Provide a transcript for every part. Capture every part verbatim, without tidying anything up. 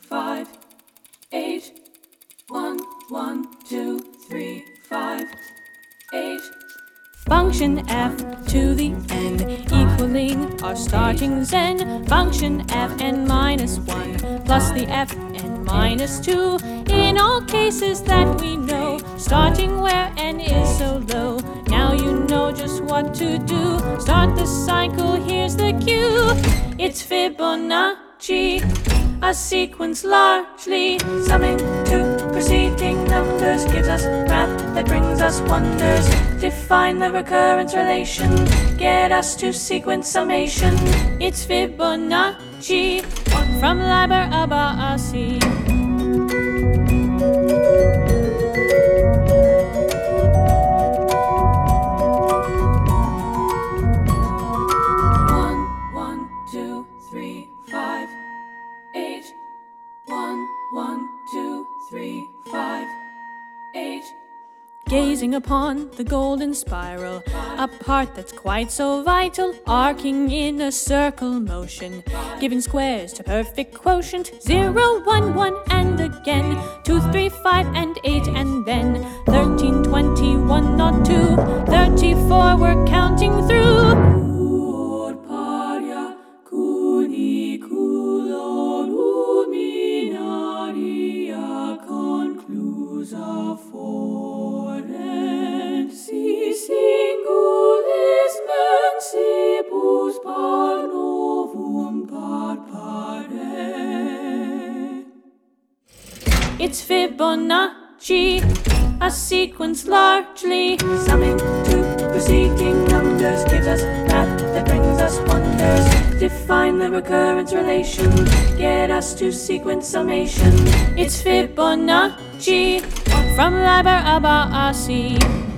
five, eight, one, one, two, three, five, eight. Function f to the n equaling our starting zen. Function fn minus one plus the fn minus two. In all cases that we know, starting where n is so low. Now you know just what to do. Start the cycle, here's the cue. It's Fibonacci, a sequence largely summing two preceding numbers, gives us math that brings us wonders. Define the recurrence relation, get us to sequence summation. It's Fibonacci from Liber Abaci. One, one, two, three, five, eight. One, one, two, three, five, eight. Gazing upon the golden spiral, a part that's quite so vital, arcing in a circle motion, giving squares to perfect quotient. Zero, one, one, and again, two, three, five, and eight, and then thirteen, twenty-one, not two, thirty-four, we're counting through. It's Fibonacci, a sequence largely summing two preceding numbers, gives us math that brings us wonders. Define the recurrence relation, get us to sequence summation. It's Fibonacci from Liber Abaci.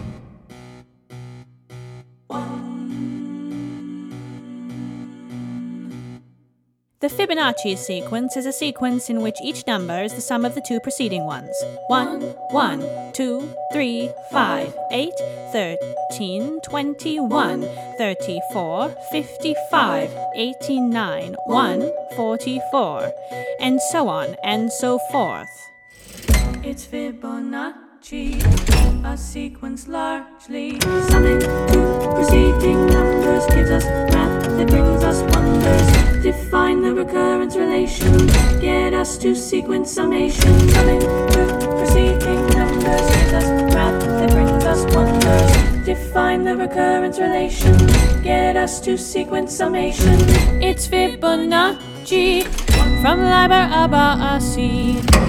The Fibonacci sequence is a sequence in which each number is the sum of the two preceding ones. one, one, two, three, five, eight, thirteen, twenty-one, thirty-four, fifty-five, eighty-nine, one, forty-four, and so on and so forth. It's Fibonacci, a sequence largely summing two preceding numbers, gives us math that brings us wonders. Define the recurrence relation, get us to sequence summation. Summing two preceding numbers, gives us math that brings us wonders. Define the recurrence relation, get us to sequence summation. It's Fibonacci from Liber Abaci.